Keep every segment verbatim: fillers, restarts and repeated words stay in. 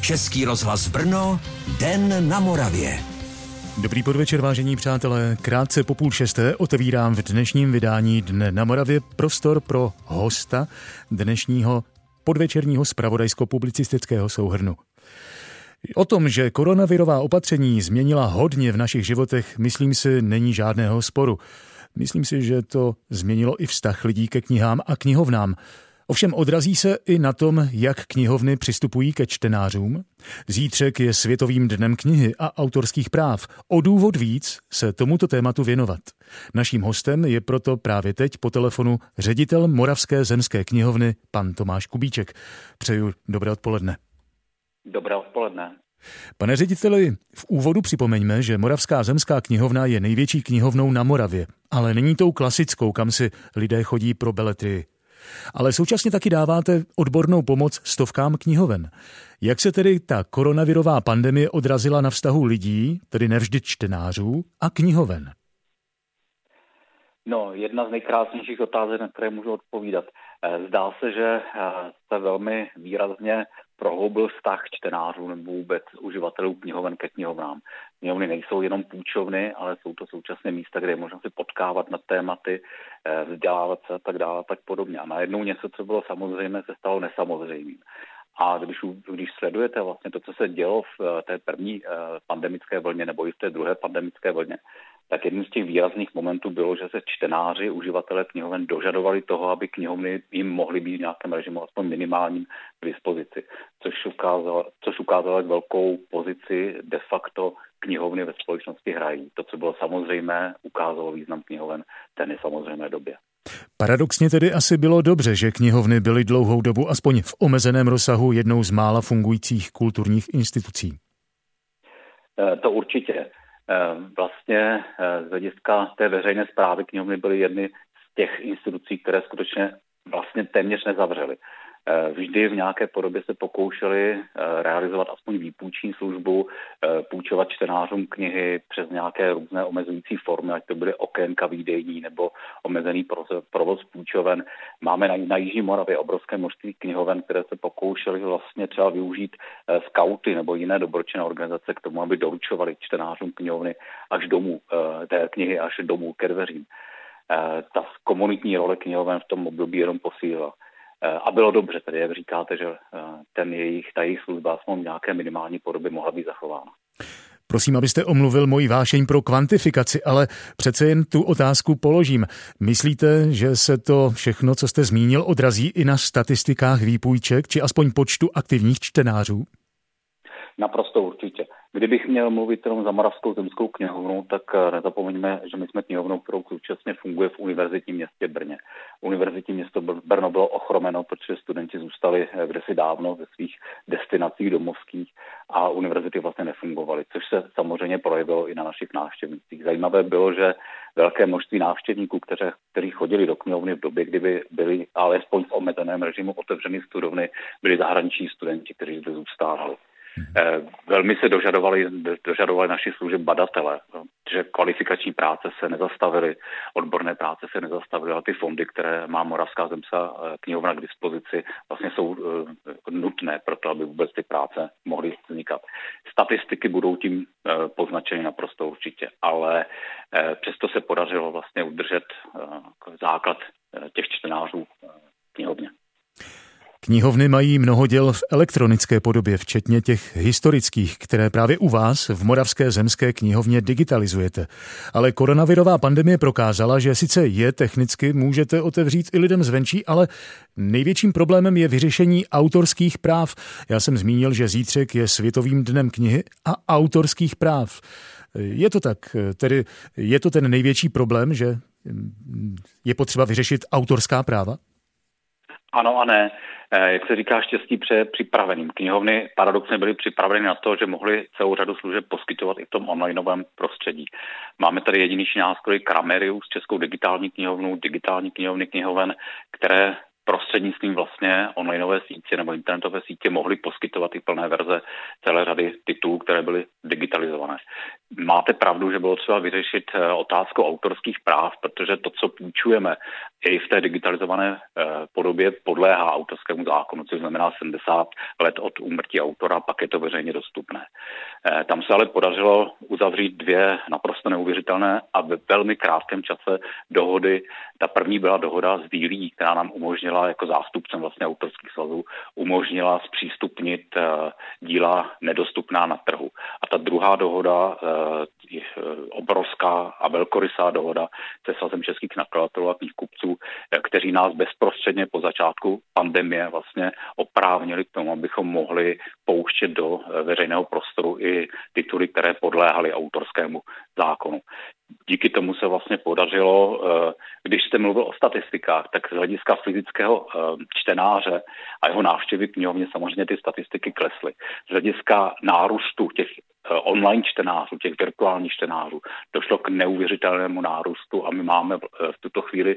Český rozhlas Brno, Den na Moravě. Dobrý podvečer, vážení přátelé. Krátce po půl šesté otevírám v dnešním vydání Dne na Moravě prostor pro hosta dnešního podvečerního zpravodajsko-publicistického souhrnu. O tom, že koronavirová opatření změnila hodně v našich životech, myslím si, není žádného sporu. Myslím si, že to změnilo i vztah lidí ke knihám a knihovnám. Ovšem odrazí se i na tom, jak knihovny přistupují ke čtenářům. Zítřek je Světovým dnem knihy a autorských práv. O důvod víc se tomuto tématu věnovat. Naším hostem je proto právě teď po telefonu ředitel Moravské zemské knihovny, pan Tomáš Kubíček. Přeju dobré odpoledne. Dobré odpoledne. Pane řediteli, v úvodu připomeňme, že Moravská zemská knihovna je největší knihovnou na Moravě, ale není tou klasickou, kam si lidé chodí pro beletrii. Ale současně taky dáváte odbornou pomoc stovkám knihoven. Jak se tedy ta koronavirová pandemie odrazila na vztahu lidí, tedy nevždy čtenářů, a knihoven? No, jedna z nejkrásnějších otázek, na které můžu odpovídat. Zdá se, že se velmi výrazně prohloubil vztah čtenářů nebo vůbec uživatelů knihoven ke knihovnám. Knihovny nejsou jenom půjčovny, ale jsou to současně místa, kde je možno si potkávat na tématy, vzdělávat se a tak dále a tak podobně. A najednou něco, co bylo samozřejmé, se stalo nesamozřejmým. A když, když sledujete vlastně to, co se dělo v té první pandemické vlně nebo i v té druhé pandemické vlně, tak jedním z těch výrazných momentů bylo, že se čtenáři, uživatelé knihoven dožadovali toho, aby knihovny jim mohly být v nějakém režimu aspoň minimálním k dispozici, což ukázalo, což ukázalo, jak velkou pozici de facto knihovny ve společnosti hrají. To, co bylo samozřejmé, ukázalo význam knihoven v té nesamozřejmé době. Paradoxně tedy asi bylo dobře, že knihovny byly dlouhou dobu aspoň v omezeném rozsahu jednou z mála fungujících kulturních institucí. To určitě. Vlastně z hlediska té veřejné správy knihovny byly jedny z těch institucí, které skutečně vlastně téměř nezavřely. Vždy v nějaké podobě se pokoušeli realizovat aspoň výpůjční službu, půjčovat čtenářům knihy přes nějaké různé omezující formy, ať to byly okénka výdejní nebo omezený provoz půjčoven. Máme na, na Jižní Moravě obrovské množství knihoven, které se pokoušely vlastně třeba využít skauty nebo jiné dobročinné organizace k tomu, aby doručovali čtenářům knihovny až domů, té knihy až domů ke dveřím. Ta komunitní role knihoven v tom období jenom posílila. A bylo dobře, tedy jak říkáte, že ten jejich, ta jejich služba aspoň v nějaké minimální podobě mohla být zachována. Prosím, abyste omluvil moji vášeň pro kvantifikaci, ale přece jen tu otázku položím. Myslíte, že se to všechno, co jste zmínil, odrazí i na statistikách výpůjček, či aspoň počtu aktivních čtenářů? Naprosto určitě. Kdybych měl mluvit jenom za Moravskou zemskou knihovnu, tak nezapomeňme, že my jsme knihovnou, kterou současně funguje v univerzitním městě Brně. Univerzitní město Brno bylo ochromeno, protože studenti zůstali kdesi dávno ve svých destinacích domovských a univerzity vlastně nefungovaly, což se samozřejmě projevilo i na našich návštěvnících. Zajímavé bylo, že velké množství návštěvníků, kteří, kteří chodili do knihovny v době, kdyby byli alespoň v omezeném režimu otevřeny studovny, byli zahraniční studenti, kteří zde zůstávali. Velmi se dožadovali, dožadovali našich služeb badatelé, že kvalifikační práce se nezastavily, odborné práce se nezastavily, ale ty fondy, které má Moravská zemská knihovna k dispozici, vlastně jsou nutné pro to, aby vůbec ty práce mohly vznikat. Statistiky budou tím poznačeny naprosto určitě, ale přesto se podařilo vlastně udržet základ těch čtenářů v knihovně. Knihovny mají mnoho děl v elektronické podobě, včetně těch historických, které právě u vás v Moravské zemské knihovně digitalizujete. Ale koronavirová pandemie prokázala, že sice je technicky můžete otevřít i lidem zvenčí, ale největším problémem je vyřešení autorských práv. Já jsem zmínil, že zítřek je Světovým dnem knihy a autorských práv. Je to tak, tedy je to ten největší problém, že je potřeba vyřešit autorská práva? Ano a ne. Jak se říká, štěstí přeje připraveným. Knihovny paradoxně byly připraveny na to, že mohly celou řadu služeb poskytovat i v tom onlineovém prostředí. Máme tady jedinečný nástroj Kramerius, Českou digitální knihovnu, digitální knihovny knihoven, které prostřednictvím vlastně onlineové sítě nebo internetové sítě mohly poskytovat i plné verze celé řady titulů, které byly digitalizované. Máte pravdu, že bylo třeba vyřešit otázku autorských práv, protože to, co půjčujeme i v té digitalizované podobě podléhá autorskému zákonu, což znamená sedmdesát let od úmrtí autora, pak je to veřejně dostupné. Tam se ale podařilo uzavřít dvě naprosto neuvěřitelné a ve velmi krátkém čase dohody. Ta první byla dohoda s Vílí, která nám umožnila jako zástupcem vlastně autorských svazů, umožnila zpřístupnit díla nedostupná na trhu. A ta druhá dohoda, obrovská a velkorysá dohoda se Svazem českých nakladatelů a knihkupců, kteří nás bezprostředně po začátku pandemie vlastně oprávnili k tomu, abychom mohli pouštět do veřejného prostoru i tituly, které podléhaly autorskému zákonu. Díky tomu se vlastně podařilo, když jste mluvil o statistikách, tak z hlediska fyzického čtenáře a jeho návštěvy knihovně samozřejmě ty statistiky klesly. Z hlediska nárůstu těch online čtenářů, těch virtuálních čtenářů, došlo k neuvěřitelnému nárůstu a my máme v tuto chvíli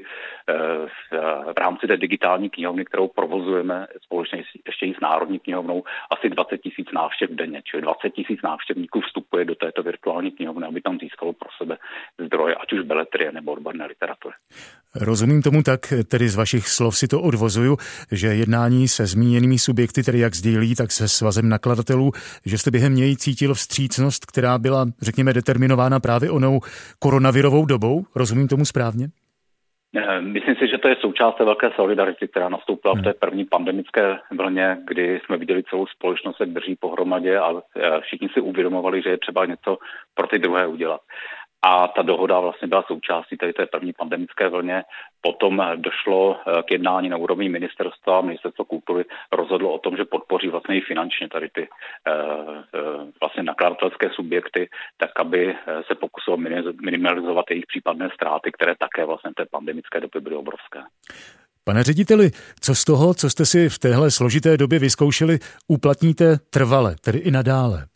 v rámci té digitální knihovny, kterou provozujeme společně ještě i s Národní knihovnou, asi dvacet tisíc návštěv denně, čili dvacet tisíc návštěvníků vstupuje do této virtuální knihovny, aby tam získalo pro sebe zdroje, ať už beletrie nebo odborné literatury. Rozumím tomu tak, tedy z vašich slov si to odvozuju, že jednání se zmíněnými subjekty, tedy jak s Dílí, tak se Svazem nakladatelů, že jste během něj cítil vstřícnost, která byla, řekněme, determinována právě onou koronavirovou dobou. Rozumím tomu správně? Myslím si, že to je součást té velké solidarity, která nastoupila v té první pandemické vlně, kdy jsme viděli celou společnost, jak drží pohromadě a všichni si uvědomovali, že je třeba něco pro ty druhé udělat. A ta dohoda vlastně byla součástí tady té první pandemické vlně. Potom došlo k jednání na úrovni ministerstva, ministerstvo kultury rozhodlo o tom, že podpoří vlastně i finančně tady ty vlastně nakladatelské subjekty, tak aby se pokusilo minimalizovat jejich případné ztráty, které také vlastně v té pandemické době byly obrovské. Pane řediteli, co z toho, co jste si v téhle složité době vyzkoušeli, uplatníte trvale, tedy i nadále?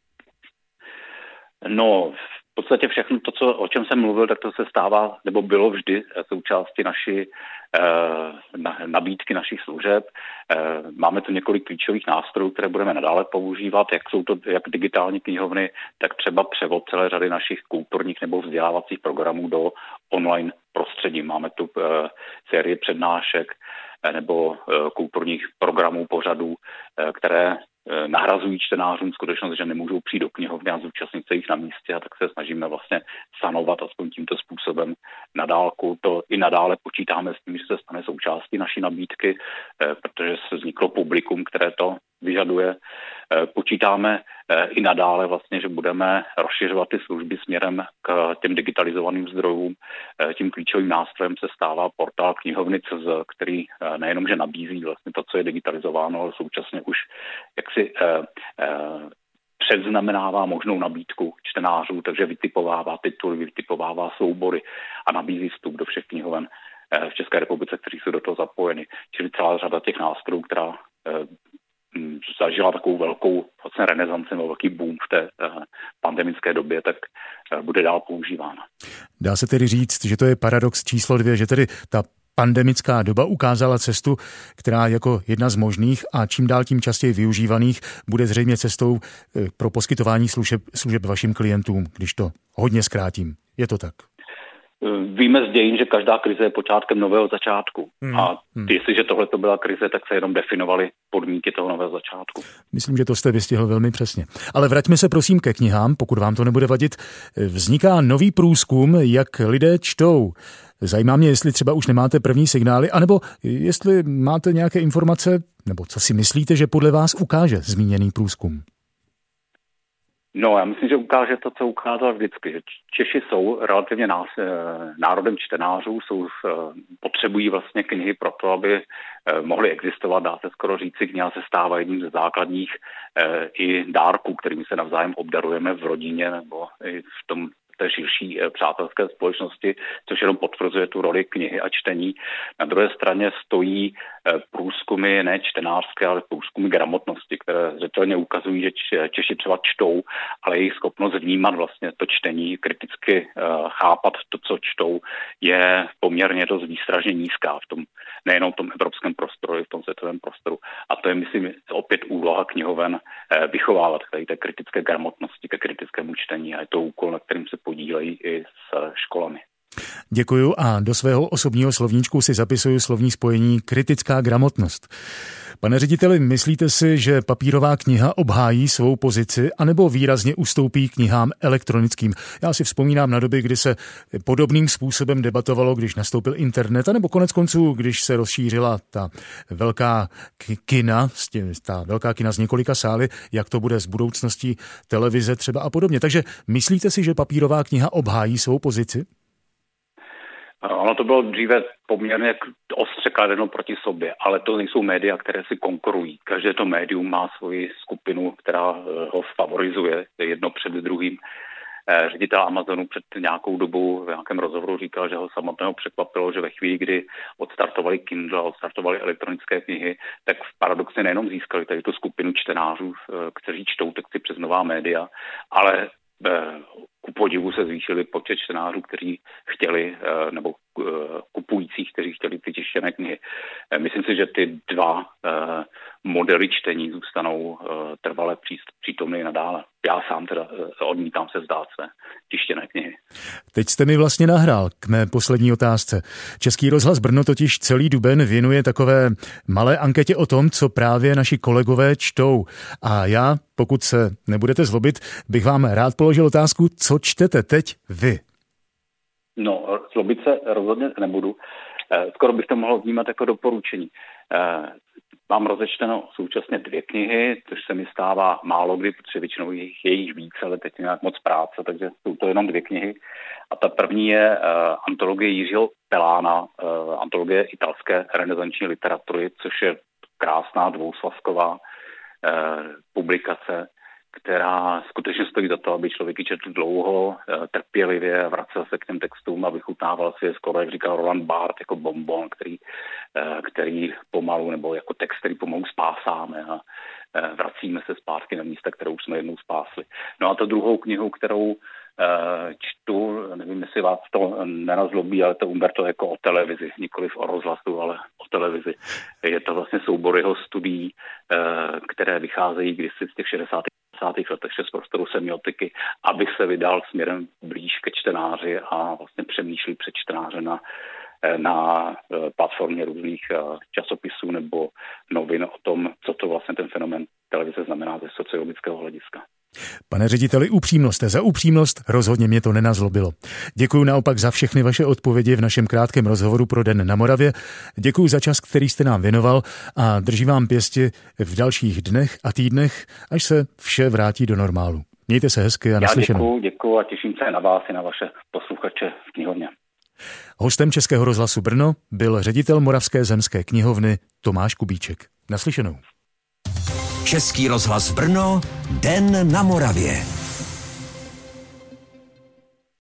No, v podstatě všechno to, co, o čem jsem mluvil, tak to se stává, nebo bylo vždy součástí naší eh, nabídky našich služeb. Eh, máme tu několik klíčových nástrojů, které budeme nadále používat, jak jsou to jak digitální knihovny, tak třeba převod celé řady našich kulturních nebo vzdělávacích programů do online prostředí. Máme tu eh, série přednášek eh, nebo eh, kulturních programů, pořadů, eh, které nahrazují čtenářům skutečnost, že nemůžou přijít do knihovny a zúčastnit se jich na místě, a tak se snažíme vlastně sanovat aspoň tímto způsobem na dálku. To i nadále počítáme s tím, že se stane součástí naší nabídky, protože se vzniklo publikum, které to vyžaduje. Počítáme i nadále vlastně, že budeme rozšiřovat ty služby směrem k těm digitalizovaným zdrojům. Tím klíčovým nástrojem se stává portál knihovny tečka cé zet, který nejenom, že nabízí vlastně to, co je digitalizováno, ale současně už jaksi eh, eh, předznamenává možnou nabídku čtenářů, takže vytipovává tituly, vytipovává soubory a nabízí vstup do všech knihoven eh, v České republice, kteří jsou do toho zapojeni. Čili celá řada těch nástrojů, která eh, zažila takovou velkou vlastně renesanci nebo velký boom v té uh, pandemické době, tak uh, bude dál používána. Dá se tedy říct, že to je paradox číslo dvě, že tedy ta pandemická doba ukázala cestu, která jako jedna z možných a čím dál tím častěji využívaných bude zřejmě cestou pro poskytování služeb, služeb vašim klientům, když to hodně zkrátím. Je to tak? Víme z dějin, že každá krize je počátkem nového začátku. Hmm. A hmm. jestliže tohle to byla krize, tak se jenom definovaly podmínky toho nového začátku. Myslím, že to jste vystihl velmi přesně. Ale vraťme se prosím ke knihám, pokud vám to nebude vadit. Vzniká nový průzkum, jak lidé čtou. Zajímá mě, jestli třeba už nemáte první signály, anebo jestli máte nějaké informace, nebo co si myslíte, že podle vás ukáže zmíněný průzkum. No, já myslím, že ukáže to, co ukázal vždycky. Češi jsou relativně nás, národem čtenářů, jsou, potřebují vlastně knihy pro to, aby mohly existovat, dá se skoro říci, kniha se stává jedním ze základních i dárků, kterými se navzájem obdarujeme v rodině nebo i v tom té širší přátelské společnosti, což jenom potvrzuje tu roli knihy a čtení. Na druhé straně stojí průzkumy ne čtenářské, ale průzkumy gramotnosti, které zřetelně ukazují, že Češi třeba čtou, ale jejich schopnost vnímat vlastně to čtení, kriticky chápat to, co čtou, je poměrně dost výstražně nízká v tom, nejenom v tom evropském prostoru, ale v tom světovém prostoru. A to je, myslím, opět úloha knihoven vychovávat k té kritické gramotnosti, ke kritickému čtení, a je to úkol, na kterým se podílejí i s školami. Děkuju a do svého osobního slovníčku si zapisuju slovní spojení kritická gramotnost. Pane řediteli, myslíte si, že papírová kniha obhájí svou pozici anebo výrazně ustoupí knihám elektronickým? Já si vzpomínám na doby, kdy se podobným způsobem debatovalo, když nastoupil internet, anebo konec konců, když se rozšířila ta velká kina, ta velká kina z několika sály, jak to bude s budoucností televize třeba a podobně. Takže myslíte si, že papírová kniha obhájí svou pozici? Ono to bylo dříve poměrně ostře kladeno proti sobě, ale to nejsou média, které si konkurují. Každé to médium má svoji skupinu, která ho favorizuje jedno před druhým. Ředitel Amazonu před nějakou dobou v nějakém rozhovoru říkal, že ho samotného překvapilo, že ve chvíli, kdy odstartovali Kindle a odstartovali elektronické knihy, tak paradoxně nejenom získali tady tu skupinu čtenářů, kteří čtou texty přes nová média, ale ku podivu se zvýšili počet čtenářů, kteří chtěli, nebo kupujících, kteří chtěli ty tištěné knihy. Myslím si, že ty dva modely čtení zůstanou trvale přítomny nadále. Já sám teda odmítám se vzdát své tištěné knihy. Teď jste mi vlastně nahrál k mé poslední otázce. Český rozhlas Brno totiž celý duben věnuje takové malé anketě o tom, co právě naši kolegové čtou. A já, pokud se nebudete zlobit, bych vám rád položil otázku, co čtete teď vy? No, zlobit se rozhodně nebudu. Skoro bych to mohl vnímat jako doporučení. Mám rozečteno současně dvě knihy, což se mi stává málo kdy, protože většinou jich je jich víc, ale teď je nějak moc práce, takže jsou to jenom dvě knihy. A ta první je uh, antologie Jiřího Pelána, uh, antologie italské renesanční literatury, což je krásná dvousvazková uh, publikace, která skutečně stojí za to, aby člověk ji četl dlouho, trpělivě, vracel se k těm textům a vychutnával si je skoro, jak říkal Roland Barthes, jako bonbon, který, který pomalu, nebo jako text, který pomalu spásáme a vracíme se zpátky na místa, kterou jsme jednou spásli. No a to druhou knihu, kterou čtu, nevím, jestli vás to nenazlobí, ale to Umberto Eco o televizi, nikoliv o rozhlasu, ale o televizi. Je to vlastně soubor jeho studií, které vycházejí kdysi z těch šedesátých letech z prostoru semiotiky, aby se vydal směrem blíž ke čtenáři a vlastně přemýšlí před čtenáře na, na platformě různých časopisů nebo novin o tom, co to vlastně ten fenomén televize znamená ze sociologického hlediska. Pane řediteli, upřímnost za upřímnost, rozhodně mě to nenazlobilo. Děkuji naopak za všechny vaše odpovědi v našem krátkém rozhovoru pro Den na Moravě. Děkuji za čas, který jste nám věnoval a držím vám pěsti v dalších dnech a týdnech, až se vše vrátí do normálu. Mějte se hezky a naslyšenou. Já děkuji, děkuji a těším se na vás i na vaše posluchače v knihovně. Hostem Českého rozhlasu Brno byl ředitel Moravské zemské knihovny Tomáš Kubíček. Naslyšenou. Český rozhlas Brno, Den na Moravě.